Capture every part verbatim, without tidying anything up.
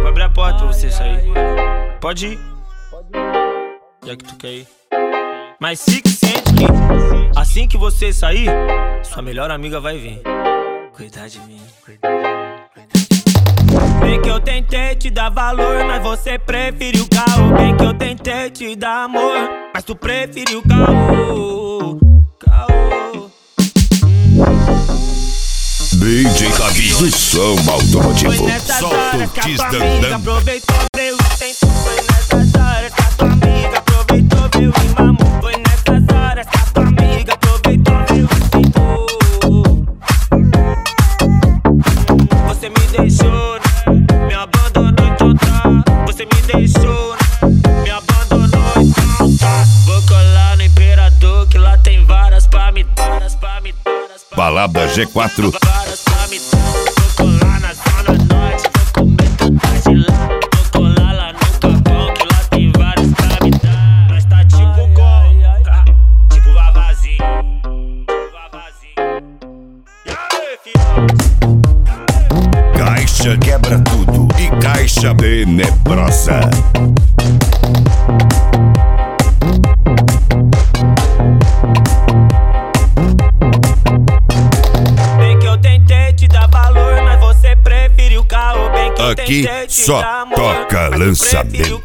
Vou abrir a porta pra você sair. Pode ir, já que tu quer ir. Mas fique ciente que assim que você sair, sua melhor amiga vai vir cuidar de mim. Bem que eu tentei te dar valor, mas você preferiu caô. Bem que eu tentei te dar amor, mas tu preferiu caô. Caô. D J Davi do som automotivo. Solta o Kiss Dandam. Aproveitou, deu tempo. Foi nessas horas que a tua amiga aproveitou, viu e mamou. Foi nessas horas que a tua amiga aproveitou, viu e tentou. Você me deixou, né? Me abandonou, então tá. Você me deixou, né? Me abandonou, então tá. Vou colar no Imperador, que lá tem varas pra me dar, varas pra me dar. Balada G quatro. Varas pra me dar. Vou colar na Zona Norte, vou comer tudo de lá. Vou colar lá no Capão, que lá tem vários pra me dar. Nós tá tipo gol, tá? Tipo vavazinho, tipo vavazinho. E aí, filho? Caixa quebra tudo e caixa tenebrosa. Aqui só toca lançamento.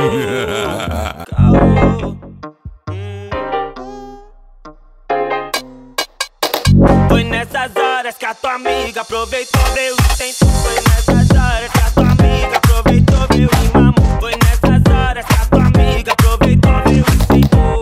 Foi nessas horas que a tua amiga aproveitou, deu tempo. Foi nessas horas que a tua amiga aproveitou, viu e mamou. Foi nessas horas que a tua amiga aproveitou, viu e tentou.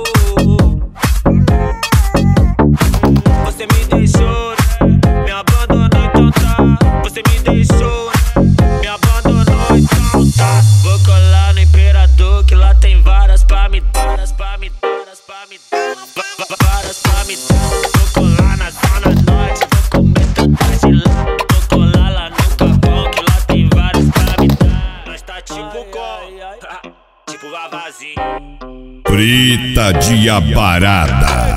Você me deixou, né? Me abandonou, então tá. Você me deixou, né? Me abandonou, então tá. Vou colar no Imperador, que lá tem varas pra me dar, varas pra me dar, varas pra me dar, varas pra me dar. Vou colar na Zona Norte, vou comer tudo de lá. Vou colar lá no Capão, que lá tem vários pra me dar. Nós tá tipo gol, tipo vavazinho. Frita de aparada.